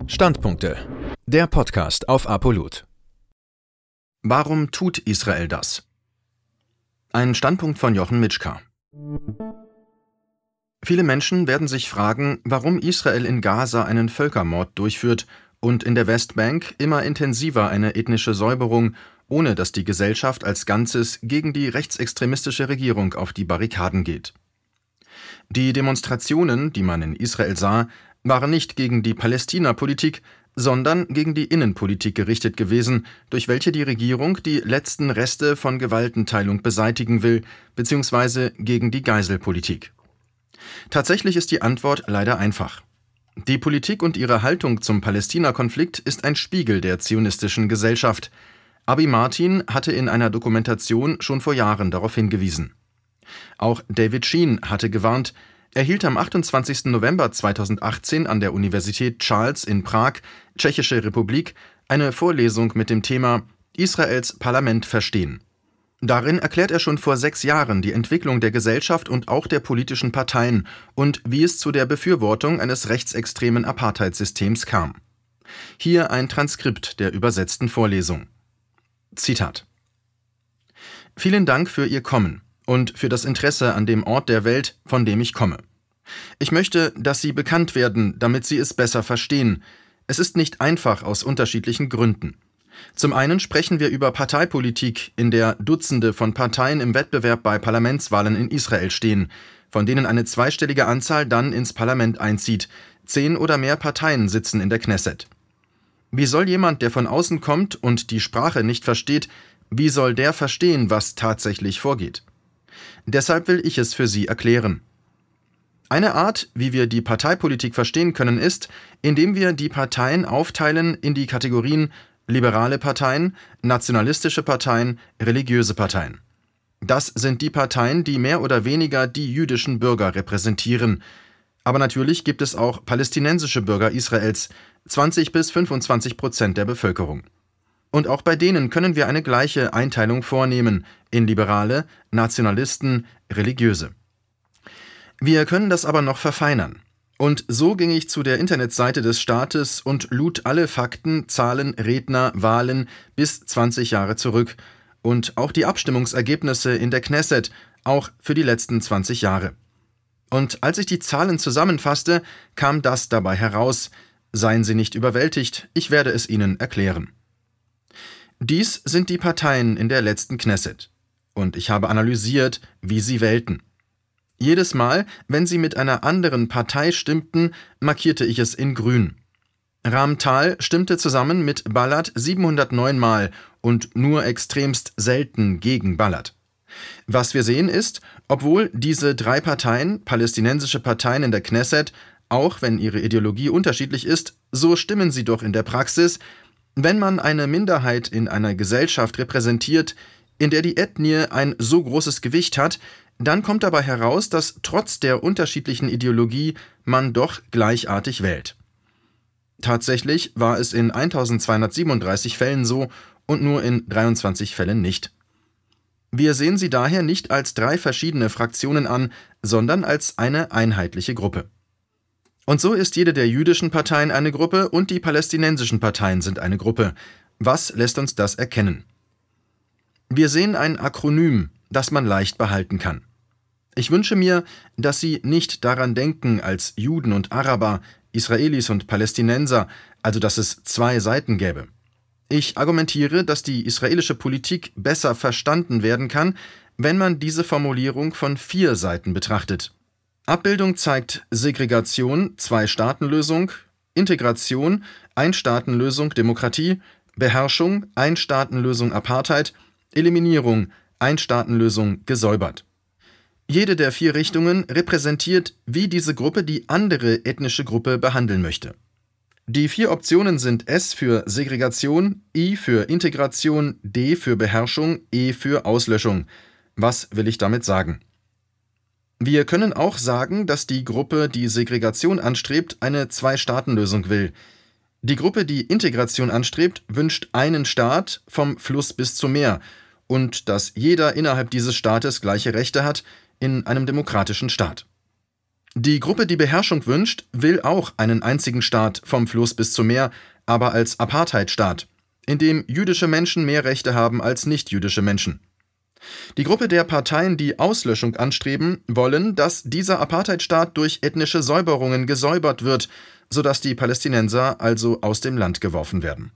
Standpunkte. Der Podcast auf Apolut. Warum tut Israel das? Ein Standpunkt von Jochen Mitschka. Viele Menschen werden sich fragen, warum Israel in Gaza einen Völkermord durchführt und in der Westbank immer intensiver eine ethnische Säuberung, ohne dass die Gesellschaft als Ganzes gegen die rechtsextremistische Regierung auf die Barrikaden geht. Die Demonstrationen, die man in Israel sah, waren nicht gegen die Palästina-Politik, sondern gegen die Innenpolitik gerichtet gewesen, durch welche die Regierung die letzten Reste von Gewaltenteilung beseitigen will, bzw. gegen die Geiselpolitik. Tatsächlich ist die Antwort leider einfach. Die Politik und ihre Haltung zum Palästina-Konflikt ist ein Spiegel der zionistischen Gesellschaft. Abi Martin hatte in einer Dokumentation schon vor Jahren darauf hingewiesen. Auch David Sheen hatte gewarnt. Er hielt am 28. November 2018 an der Universität Charles in Prag, Tschechische Republik, eine Vorlesung mit dem Thema »Israels Parlament verstehen«. Darin erklärt er schon vor 6 Jahren die Entwicklung der Gesellschaft und auch der politischen Parteien und wie es zu der Befürwortung eines rechtsextremen Apartheidsystems kam. Hier ein Transkript der übersetzten Vorlesung. Zitat: Vielen Dank für Ihr Kommen und für das Interesse an dem Ort der Welt, von dem ich komme. Ich möchte, dass Sie bekannt werden, damit Sie es besser verstehen. Es ist nicht einfach aus unterschiedlichen Gründen. Zum einen sprechen wir über Parteipolitik, in der Dutzende von Parteien im Wettbewerb bei Parlamentswahlen in Israel stehen, von denen eine zweistellige Anzahl dann ins Parlament einzieht. 10 oder mehr Parteien sitzen in der Knesset. Wie soll jemand, der von außen kommt und die Sprache nicht versteht, wie soll der verstehen, was tatsächlich vorgeht? Deshalb will ich es für Sie erklären. Eine Art, wie wir die Parteipolitik verstehen können, ist, indem wir die Parteien aufteilen in die Kategorien liberale Parteien, nationalistische Parteien, religiöse Parteien. Das sind die Parteien, die mehr oder weniger die jüdischen Bürger repräsentieren. Aber natürlich gibt es auch palästinensische Bürger Israels, 20-25% der Bevölkerung. Und auch bei denen können wir eine gleiche Einteilung vornehmen in Liberale, Nationalisten, Religiöse. Wir können das aber noch verfeinern. Und so ging ich zu der Internetseite des Staates und lud alle Fakten, Zahlen, Redner, Wahlen bis 20 Jahre zurück und auch die Abstimmungsergebnisse in der Knesset, auch für die letzten 20 Jahre. Und als ich die Zahlen zusammenfasste, kam das dabei heraus. Seien Sie nicht überwältigt, ich werde es Ihnen erklären. Dies sind die Parteien in der letzten Knesset. Und ich habe analysiert, wie sie wählten. Jedes Mal, wenn sie mit einer anderen Partei stimmten, markierte ich es in grün. Ram Tal stimmte zusammen mit Balad 709 Mal und nur extremst selten gegen Balad. Was wir sehen ist, obwohl diese 3 Parteien, palästinensische Parteien in der Knesset, auch wenn ihre Ideologie unterschiedlich ist, so stimmen sie doch in der Praxis. Wenn man eine Minderheit in einer Gesellschaft repräsentiert, in der die Ethnie ein so großes Gewicht hat, dann kommt dabei heraus, dass trotz der unterschiedlichen Ideologie man doch gleichartig wählt. Tatsächlich war es in 1237 Fällen so und nur in 23 Fällen nicht. Wir sehen sie daher nicht als 3 verschiedene Fraktionen an, sondern als eine einheitliche Gruppe. Und so ist jede der jüdischen Parteien eine Gruppe und die palästinensischen Parteien sind eine Gruppe. Was lässt uns das erkennen? Wir sehen ein Akronym, das man leicht behalten kann. Ich wünsche mir, dass Sie nicht daran denken, als Juden und Araber, Israelis und Palästinenser, also dass es 2 Seiten gäbe. Ich argumentiere, dass die israelische Politik besser verstanden werden kann, wenn man diese Formulierung von 4 Seiten betrachtet. Abbildung zeigt Segregation, 2-Staaten-Lösung, Integration, Ein-Staaten-Lösung, Demokratie, Beherrschung, Ein-Staaten-Lösung, Apartheid, Eliminierung, Ein-Staaten-Lösung, gesäubert. Jede der 4 Richtungen repräsentiert, wie diese Gruppe die andere ethnische Gruppe behandeln möchte. Die 4 Optionen sind S für Segregation, I für Integration, D für Beherrschung, E für Auslöschung. Was will ich damit sagen? Wir können auch sagen, dass die Gruppe, die Segregation anstrebt, eine 2-Staaten-Lösung will. Die Gruppe, die Integration anstrebt, wünscht einen Staat vom Fluss bis zum Meer und dass jeder innerhalb dieses Staates gleiche Rechte hat in einem demokratischen Staat. Die Gruppe, die Beherrschung wünscht, will auch einen einzigen Staat vom Fluss bis zum Meer, aber als Apartheidstaat, in dem jüdische Menschen mehr Rechte haben als nichtjüdische Menschen. Die Gruppe der Parteien, die Auslöschung anstreben, wollen, dass dieser Apartheidstaat durch ethnische Säuberungen gesäubert wird, sodass die Palästinenser also aus dem Land geworfen werden.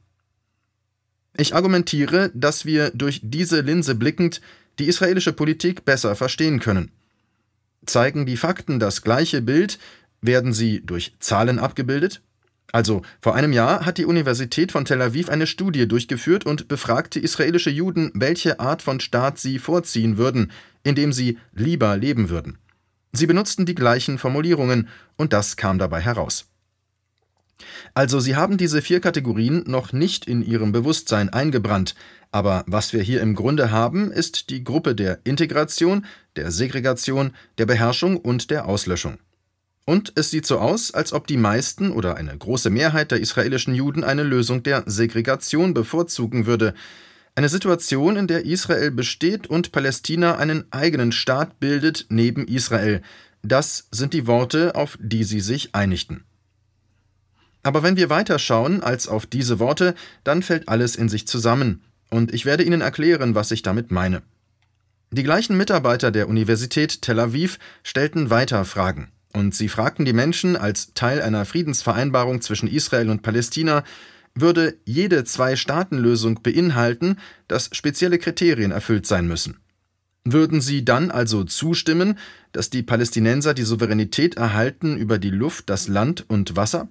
Ich argumentiere, dass wir durch diese Linse blickend die israelische Politik besser verstehen können. Zeigen die Fakten das gleiche Bild, werden sie durch Zahlen abgebildet? Also, vor einem Jahr hat die Universität von Tel Aviv eine Studie durchgeführt und befragte israelische Juden, welche Art von Staat sie vorziehen würden, in dem sie lieber leben würden. Sie benutzten die gleichen Formulierungen und das kam dabei heraus. Also, sie haben diese 4 Kategorien noch nicht in ihrem Bewusstsein eingebrannt, aber was wir hier im Grunde haben, ist die Gruppe der Integration, der Segregation, der Beherrschung und der Auslöschung. Und es sieht so aus, als ob die meisten oder eine große Mehrheit der israelischen Juden eine Lösung der Segregation bevorzugen würde. Eine Situation, in der Israel besteht und Palästina einen eigenen Staat bildet neben Israel. Das sind die Worte, auf die sie sich einigten. Aber wenn wir weiter schauen als auf diese Worte, dann fällt alles in sich zusammen. Und ich werde Ihnen erklären, was ich damit meine. Die gleichen Mitarbeiter der Universität Tel Aviv stellten weiter Fragen. Und sie fragten die Menschen als Teil einer Friedensvereinbarung zwischen Israel und Palästina, würde jede Zwei-Staaten-Lösung beinhalten, dass spezielle Kriterien erfüllt sein müssen. Würden sie dann also zustimmen, dass die Palästinenser die Souveränität erhalten über die Luft, das Land und Wasser?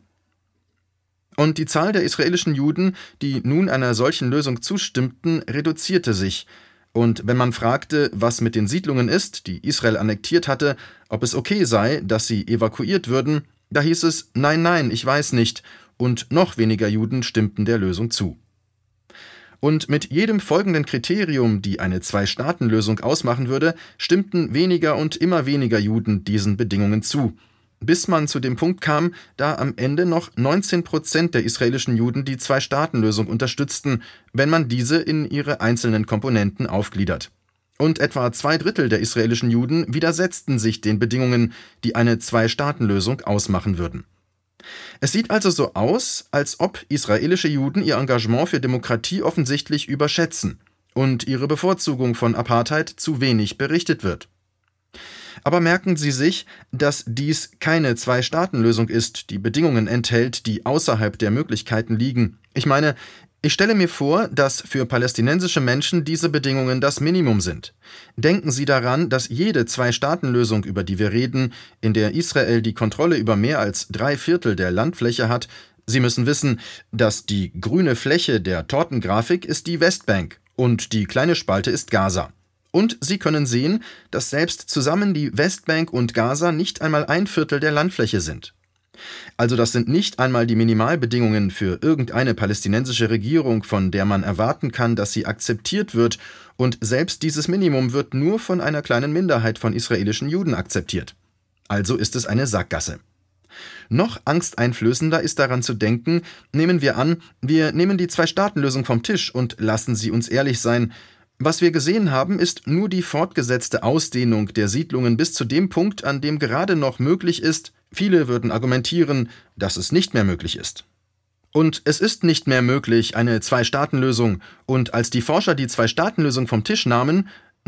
Und die Zahl der israelischen Juden, die nun einer solchen Lösung zustimmten, reduzierte sich. Und wenn man fragte, was mit den Siedlungen ist, die Israel annektiert hatte, ob es okay sei, dass sie evakuiert würden, da hieß es, nein, ich weiß nicht, und noch weniger Juden stimmten der Lösung zu. Und mit jedem folgenden Kriterium, die eine Zwei-Staaten-Lösung ausmachen würde, stimmten weniger und immer weniger Juden diesen Bedingungen zu. Bis man zu dem Punkt kam, da am Ende noch 19% der israelischen Juden die Zwei-Staaten-Lösung unterstützten, wenn man diese in ihre einzelnen Komponenten aufgliedert. Und etwa 2/3 der israelischen Juden widersetzten sich den Bedingungen, die eine Zwei-Staaten-Lösung ausmachen würden. Es sieht also so aus, als ob israelische Juden ihr Engagement für Demokratie offensichtlich überschätzen und ihre Bevorzugung von Apartheid zu wenig berichtet wird. Aber merken Sie sich, dass dies keine Zwei-Staaten-Lösung ist, die Bedingungen enthält, die außerhalb der Möglichkeiten liegen. Ich meine, ich stelle mir vor, dass für palästinensische Menschen diese Bedingungen das Minimum sind. Denken Sie daran, dass jede Zwei-Staaten-Lösung, über die wir reden, in der Israel die Kontrolle über mehr als 3/4 der Landfläche hat. Sie müssen wissen, dass die grüne Fläche der Tortengrafik ist die Westbank und die kleine Spalte ist Gaza. Und Sie können sehen, dass selbst zusammen die Westbank und Gaza nicht einmal 1/4 der Landfläche sind. Also das sind nicht einmal die Minimalbedingungen für irgendeine palästinensische Regierung, von der man erwarten kann, dass sie akzeptiert wird, und selbst dieses Minimum wird nur von einer kleinen Minderheit von israelischen Juden akzeptiert. Also ist es eine Sackgasse. Noch angsteinflößender ist daran zu denken, nehmen wir an, wir nehmen die Zwei-Staaten-Lösung vom Tisch und lassen Sie uns ehrlich sein. Was wir gesehen haben, ist nur die fortgesetzte Ausdehnung der Siedlungen bis zu dem Punkt, an dem gerade noch möglich ist. Viele würden argumentieren, dass es nicht mehr möglich ist. Und es ist nicht mehr möglich, eine Zwei-Staaten-Lösung. Und als die Forscher die Zwei-Staaten-Lösung vom Tisch nahmen,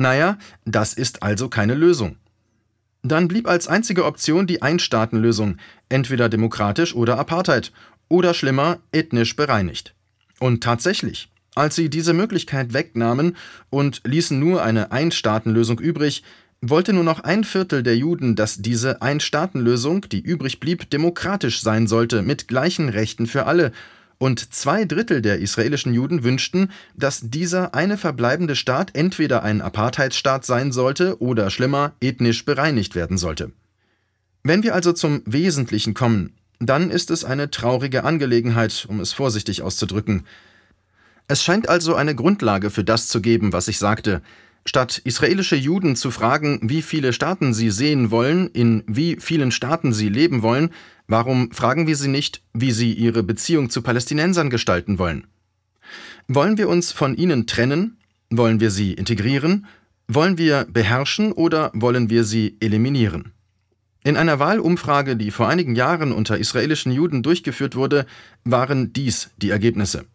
das ist also keine Lösung. Dann blieb als einzige Option die Ein-Staaten-Lösung, entweder demokratisch oder Apartheid, oder schlimmer, ethnisch bereinigt. Und tatsächlich, als sie diese Möglichkeit wegnahmen und ließen nur eine Ein-Staaten-Lösung übrig, wollte nur noch 1/4 der Juden, dass diese Ein-Staaten-Lösung, die übrig blieb, demokratisch sein sollte, mit gleichen Rechten für alle. Und 2/3 der israelischen Juden wünschten, dass dieser eine verbleibende Staat entweder ein Apartheidsstaat sein sollte oder schlimmer, ethnisch bereinigt werden sollte. Wenn wir also zum Wesentlichen kommen, dann ist es eine traurige Angelegenheit, um es vorsichtig auszudrücken. Es scheint also eine Grundlage für das zu geben, was ich sagte. Statt israelische Juden zu fragen, wie viele Staaten sie sehen wollen, in wie vielen Staaten sie leben wollen, warum fragen wir sie nicht, wie sie ihre Beziehung zu Palästinensern gestalten wollen? Wollen wir uns von ihnen trennen? Wollen wir sie integrieren? Wollen wir beherrschen oder wollen wir sie eliminieren? In einer Wahlumfrage, die vor einigen Jahren unter israelischen Juden durchgeführt wurde, waren dies die Ergebnisse.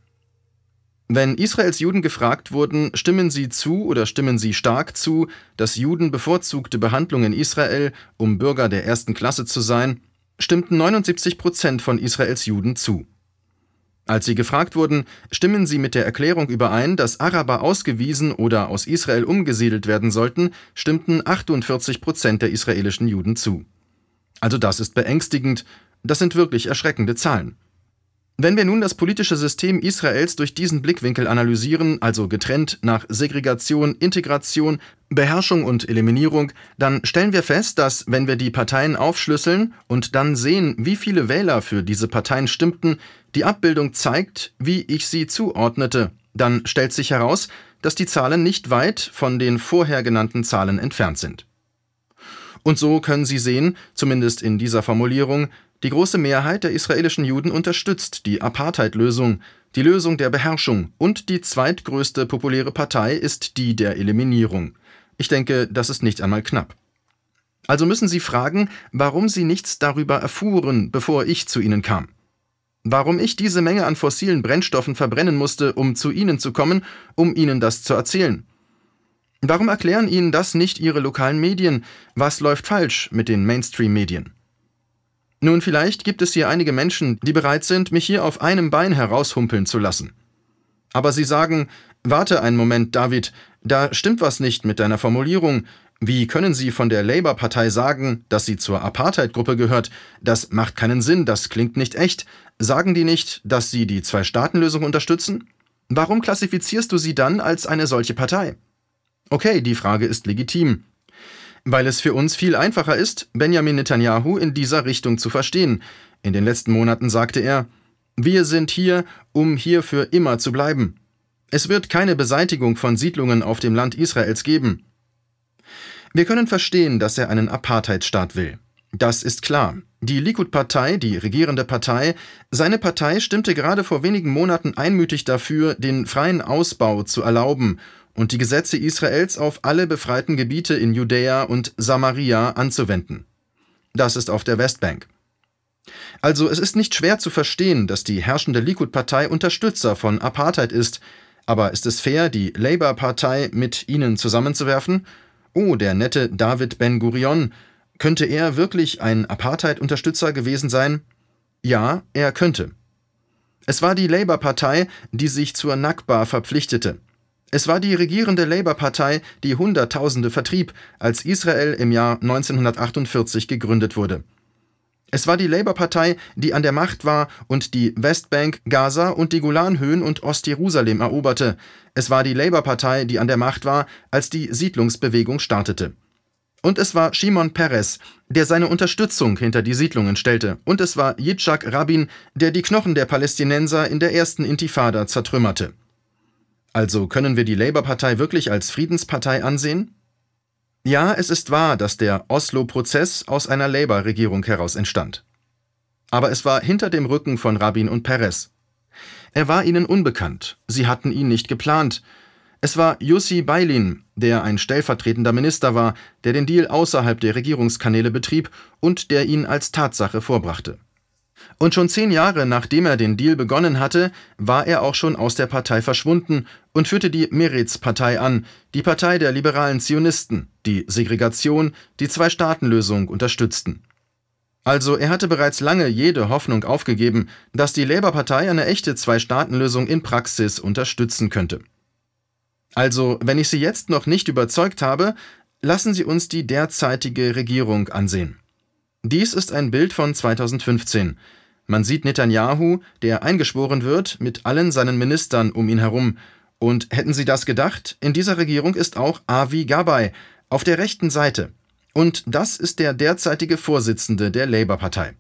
Wenn Israels Juden gefragt wurden, stimmen sie zu oder stimmen sie stark zu, dass Juden bevorzugte Behandlung in Israel, um Bürger der ersten Klasse zu sein, stimmten 79% von Israels Juden zu. Als sie gefragt wurden, stimmen sie mit der Erklärung überein, dass Araber ausgewiesen oder aus Israel umgesiedelt werden sollten, stimmten 48% der israelischen Juden zu. Also das ist beängstigend, das sind wirklich erschreckende Zahlen. Wenn wir nun das politische System Israels durch diesen Blickwinkel analysieren, also getrennt nach Segregation, Integration, Beherrschung und Eliminierung, dann stellen wir fest, dass, wenn wir die Parteien aufschlüsseln und dann sehen, wie viele Wähler für diese Parteien stimmten, die Abbildung zeigt, wie ich sie zuordnete. Dann stellt sich heraus, dass die Zahlen nicht weit von den vorher genannten Zahlen entfernt sind. Und so können Sie sehen, zumindest in dieser Formulierung, die große Mehrheit der israelischen Juden unterstützt die Apartheid-Lösung, die Lösung der Beherrschung, und die zweitgrößte populäre Partei ist die der Eliminierung. Ich denke, das ist nicht einmal knapp. Also müssen Sie fragen, warum Sie nichts darüber erfuhren, bevor ich zu Ihnen kam. Warum ich diese Menge an fossilen Brennstoffen verbrennen musste, um zu Ihnen zu kommen, um Ihnen das zu erzählen. Warum erklären Ihnen das nicht Ihre lokalen Medien? Was läuft falsch mit den Mainstream-Medien? Nun, vielleicht gibt es hier einige Menschen, die bereit sind, mich hier auf einem Bein heraushumpeln zu lassen. Aber sie sagen, warte einen Moment, David, da stimmt was nicht mit deiner Formulierung. Wie können Sie von der Labour-Partei sagen, dass sie zur Apartheid-Gruppe gehört? Das macht keinen Sinn, das klingt nicht echt. Sagen die nicht, dass sie die Zwei-Staaten-Lösung unterstützen? Warum klassifizierst du sie dann als eine solche Partei? Okay, die Frage ist legitim. Weil es für uns viel einfacher ist, Benjamin Netanyahu in dieser Richtung zu verstehen. In den letzten Monaten sagte er, wir sind hier, um hier für immer zu bleiben. Es wird keine Beseitigung von Siedlungen auf dem Land Israels geben. Wir können verstehen, dass er einen Apartheidstaat will. Das ist klar. Die Likud-Partei, die regierende Partei, seine Partei stimmte gerade vor wenigen Monaten einmütig dafür, den freien Ausbau zu erlauben und die Gesetze Israels auf alle befreiten Gebiete in Judäa und Samaria anzuwenden. Das ist auf der Westbank. Also es ist nicht schwer zu verstehen, dass die herrschende Likud-Partei Unterstützer von Apartheid ist, aber ist es fair, die Labour-Partei mit ihnen zusammenzuwerfen? Oh, der nette David Ben-Gurion, könnte er wirklich ein Apartheid-Unterstützer gewesen sein? Ja, er könnte. Es war die Labour-Partei, die sich zur Nakba verpflichtete. Es war die regierende Labour-Partei, die Hunderttausende vertrieb, als Israel im Jahr 1948 gegründet wurde. Es war die Labour-Partei, die an der Macht war und die Westbank, Gaza und die Golanhöhen und Ostjerusalem eroberte. Es war die Labour-Partei, die an der Macht war, als die Siedlungsbewegung startete. Und es war Shimon Peres, der seine Unterstützung hinter die Siedlungen stellte. Und es war Yitzhak Rabin, der die Knochen der Palästinenser in der ersten Intifada zertrümmerte. Also können wir die Labour-Partei wirklich als Friedenspartei ansehen? Ja, es ist wahr, dass der Oslo-Prozess aus einer Labour-Regierung heraus entstand. Aber es war hinter dem Rücken von Rabin und Peres. Er war ihnen unbekannt, sie hatten ihn nicht geplant. Es war Yossi Beilin, der ein stellvertretender Minister war, der den Deal außerhalb der Regierungskanäle betrieb und der ihn als Tatsache vorbrachte. Und schon 10 Jahre nachdem er den Deal begonnen hatte, war er auch schon aus der Partei verschwunden und führte die Meretz-Partei an, die Partei der liberalen Zionisten, die Segregation, die Zwei-Staaten-Lösung unterstützten. Also er hatte bereits lange jede Hoffnung aufgegeben, dass die Labour-Partei eine echte Zwei-Staaten-Lösung in Praxis unterstützen könnte. Also, wenn ich Sie jetzt noch nicht überzeugt habe, lassen Sie uns die derzeitige Regierung ansehen. Dies ist ein Bild von 2015. Man sieht Netanyahu, der eingeschworen wird, mit allen seinen Ministern um ihn herum. Und hätten Sie das gedacht, in dieser Regierung ist auch Avi Gabay auf der rechten Seite. Und das ist der derzeitige Vorsitzende der Labour-Partei.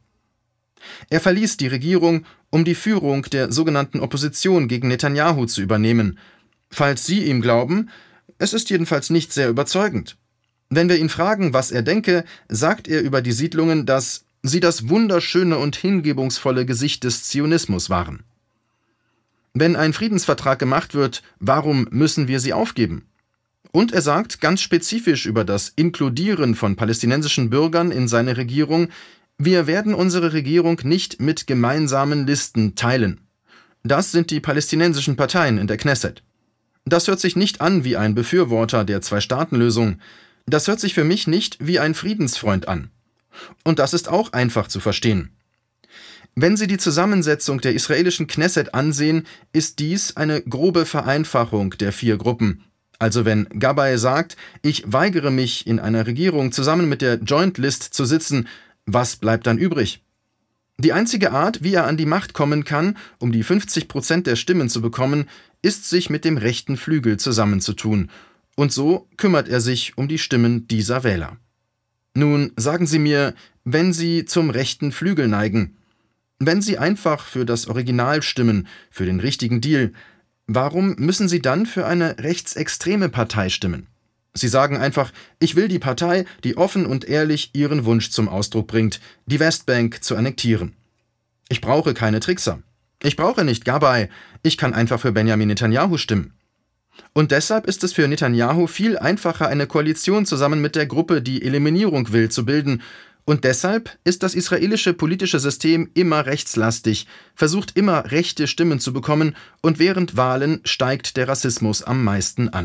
Er verließ die Regierung, um die Führung der sogenannten Opposition gegen Netanyahu zu übernehmen. Falls Sie ihm glauben, es ist jedenfalls nicht sehr überzeugend. Wenn wir ihn fragen, was er denke, sagt er über die Siedlungen, dass sie das wunderschöne und hingebungsvolle Gesicht des Zionismus waren. Wenn ein Friedensvertrag gemacht wird, warum müssen wir sie aufgeben? Und er sagt ganz spezifisch über das Inkludieren von palästinensischen Bürgern in seine Regierung: Wir werden unsere Regierung nicht mit gemeinsamen Listen teilen. Das sind die palästinensischen Parteien in der Knesset. Das hört sich nicht an wie ein Befürworter der Zwei-Staaten-Lösung. Das hört sich für mich nicht wie ein Friedensfreund an. Und das ist auch einfach zu verstehen. Wenn Sie die Zusammensetzung der israelischen Knesset ansehen, ist dies eine grobe Vereinfachung der 4 Gruppen. Also wenn Gabay sagt, ich weigere mich, in einer Regierung zusammen mit der Joint List zu sitzen, was bleibt dann übrig? Die einzige Art, wie er an die Macht kommen kann, um die 50% der Stimmen zu bekommen, ist, sich mit dem rechten Flügel zusammenzutun. Und so kümmert er sich um die Stimmen dieser Wähler. Nun sagen Sie mir, wenn Sie zum rechten Flügel neigen, wenn Sie einfach für das Original stimmen, für den richtigen Deal, warum müssen Sie dann für eine rechtsextreme Partei stimmen? Sie sagen einfach, ich will die Partei, die offen und ehrlich ihren Wunsch zum Ausdruck bringt, die Westbank zu annektieren. Ich brauche keine Trickser. Ich brauche nicht Gabay, ich kann einfach für Benjamin Netanyahu stimmen. Und deshalb ist es für Netanyahu viel einfacher, eine Koalition zusammen mit der Gruppe, die Eliminierung will, zu bilden. Und deshalb ist das israelische politische System immer rechtslastig, versucht immer rechte Stimmen zu bekommen, und während Wahlen steigt der Rassismus am meisten an.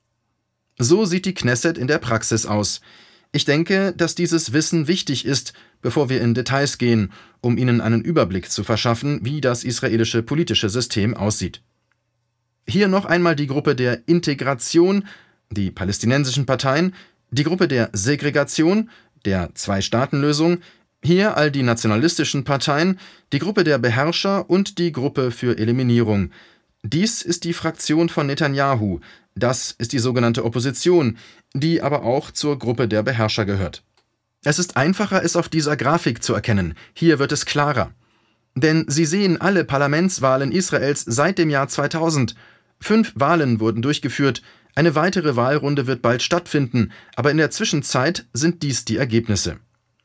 So sieht die Knesset in der Praxis aus. Ich denke, dass dieses Wissen wichtig ist, bevor wir in Details gehen, um Ihnen einen Überblick zu verschaffen, wie das israelische politische System aussieht. Hier noch einmal die Gruppe der Integration, die palästinensischen Parteien, die Gruppe der Segregation, der Zwei-Staaten-Lösung, hier all die nationalistischen Parteien, die Gruppe der Beherrscher und die Gruppe für Eliminierung. Dies ist die Fraktion von Netanyahu, das ist die sogenannte Opposition, die aber auch zur Gruppe der Beherrscher gehört. Es ist einfacher, es auf dieser Grafik zu erkennen, hier wird es klarer. Denn Sie sehen alle Parlamentswahlen Israels seit dem Jahr 2000. 5 Wahlen wurden durchgeführt, eine weitere Wahlrunde wird bald stattfinden, aber in der Zwischenzeit sind dies die Ergebnisse.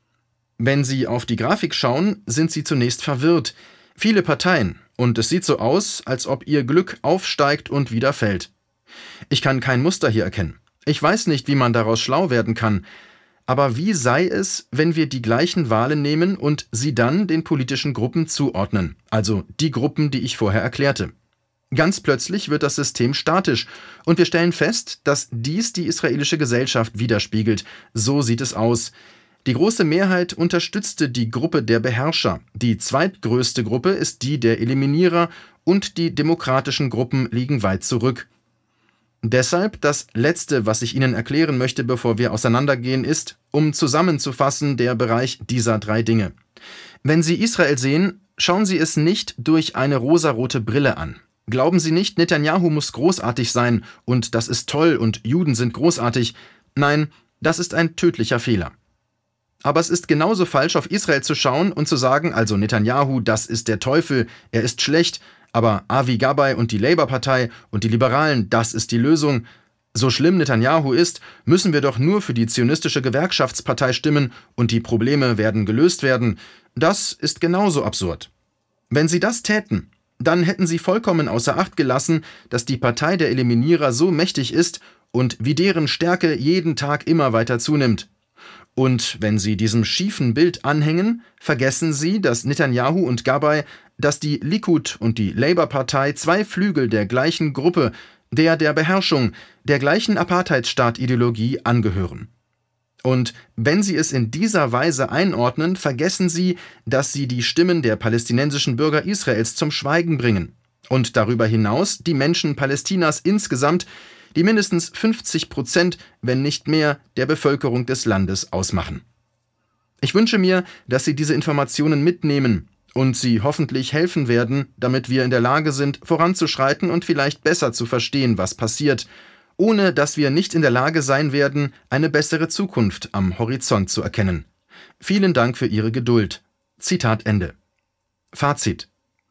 Wenn Sie auf die Grafik schauen, sind Sie zunächst verwirrt. Viele Parteien, und es sieht so aus, als ob Ihr Glück aufsteigt und wieder fällt. Ich kann kein Muster hier erkennen. Ich weiß nicht, wie man daraus schlau werden kann. Aber wie sei es, wenn wir die gleichen Wahlen nehmen und sie dann den politischen Gruppen zuordnen, also die Gruppen, die ich vorher erklärte? Ganz plötzlich wird das System statisch und wir stellen fest, dass dies die israelische Gesellschaft widerspiegelt. So sieht es aus. Die große Mehrheit unterstützte die Gruppe der Beherrscher. Die zweitgrößte Gruppe ist die der Eliminierer und die demokratischen Gruppen liegen weit zurück. Deshalb das Letzte, was ich Ihnen erklären möchte, bevor wir auseinandergehen, ist, um zusammenzufassen, der Bereich dieser 3 Dinge. Wenn Sie Israel sehen, schauen Sie es nicht durch eine rosarote Brille an. Glauben Sie nicht, Netanyahu muss großartig sein und das ist toll und Juden sind großartig. Nein, das ist ein tödlicher Fehler. Aber es ist genauso falsch, auf Israel zu schauen und zu sagen, also Netanyahu, das ist der Teufel, er ist schlecht, aber Avi Gabay und die Labour-Partei und die Liberalen, das ist die Lösung. So schlimm Netanyahu ist, müssen wir doch nur für die zionistische Gewerkschaftspartei stimmen und die Probleme werden gelöst werden. Das ist genauso absurd. Wenn Sie das täten, dann hätten Sie vollkommen außer Acht gelassen, dass die Partei der Eliminierer so mächtig ist und wie deren Stärke jeden Tag immer weiter zunimmt. Und wenn Sie diesem schiefen Bild anhängen, vergessen Sie, dass Netanyahu und Gabay, dass die Likud und die Labour-Partei 2 Flügel der gleichen Gruppe, der Beherrschung, der gleichen Apartheidsstaat-Ideologie angehören. Und wenn Sie es in dieser Weise einordnen, vergessen Sie, dass Sie die Stimmen der palästinensischen Bürger Israels zum Schweigen bringen. Und darüber hinaus die Menschen Palästinas insgesamt, die mindestens 50%, wenn nicht mehr, der Bevölkerung des Landes ausmachen. Ich wünsche mir, dass Sie diese Informationen mitnehmen und sie hoffentlich helfen werden, damit wir in der Lage sind, voranzuschreiten und vielleicht besser zu verstehen, was passiert, ohne dass wir nicht in der Lage sein werden, eine bessere Zukunft am Horizont zu erkennen. Vielen Dank für Ihre Geduld. Zitat Ende. Fazit.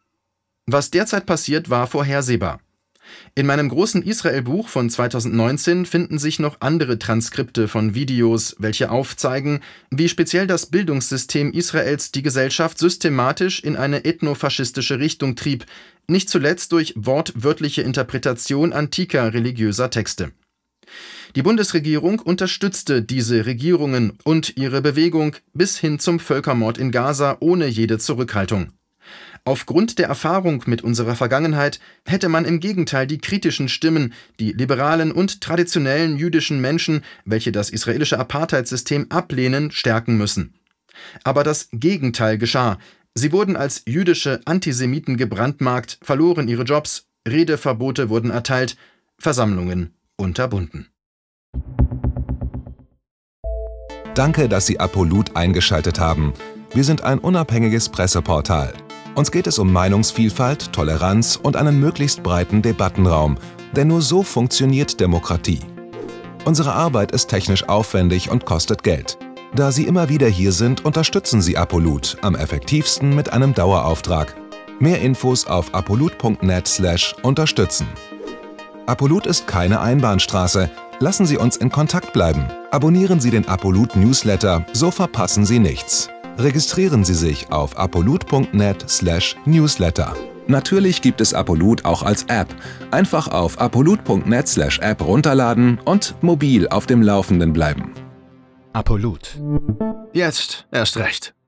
Was derzeit passiert, war vorhersehbar. In meinem großen Israel-Buch von 2019 finden sich noch andere Transkripte von Videos, welche aufzeigen, wie speziell das Bildungssystem Israels die Gesellschaft systematisch in eine ethnofaschistische Richtung trieb, nicht zuletzt durch wortwörtliche Interpretation antiker religiöser Texte. Die Bundesregierung unterstützte diese Regierungen und ihre Bewegung bis hin zum Völkermord in Gaza ohne jede Zurückhaltung. Aufgrund der Erfahrung mit unserer Vergangenheit hätte man im Gegenteil die kritischen Stimmen, die liberalen und traditionellen jüdischen Menschen, welche das israelische Apartheidsystem ablehnen, stärken müssen. Aber das Gegenteil geschah. Sie wurden als jüdische Antisemiten gebrandmarkt, verloren ihre Jobs, Redeverbote wurden erteilt, Versammlungen unterbunden. Danke, dass Sie Apolut eingeschaltet haben. Wir sind ein unabhängiges Presseportal. Uns geht es um Meinungsvielfalt, Toleranz und einen möglichst breiten Debattenraum, denn nur so funktioniert Demokratie. Unsere Arbeit ist technisch aufwendig und kostet Geld. Da Sie immer wieder hier sind, unterstützen Sie Apolut am effektivsten mit einem Dauerauftrag. Mehr Infos auf apolut.net/unterstützen. Apolut ist keine Einbahnstraße. Lassen Sie uns in Kontakt bleiben. Abonnieren Sie den Apolut Newsletter, so verpassen Sie nichts. Registrieren Sie sich auf apolut.net/newsletter. Natürlich gibt es Apolut auch als App. Einfach auf apolut.net/app runterladen und mobil auf dem Laufenden bleiben. Apolut. Jetzt erst recht.